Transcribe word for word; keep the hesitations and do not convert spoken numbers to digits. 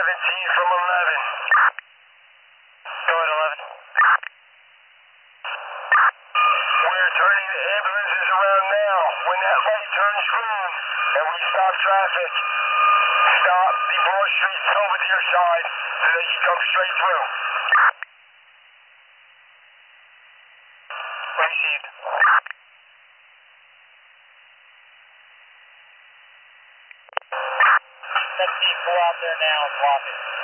seventeen from eleven. Go ahead, eleven. We're turning the ambulances around now. When that light turns green and we stop traffic, stop the Broad Street Belvedere side so they can come straight through. Received. seventeen, go out there now and block it.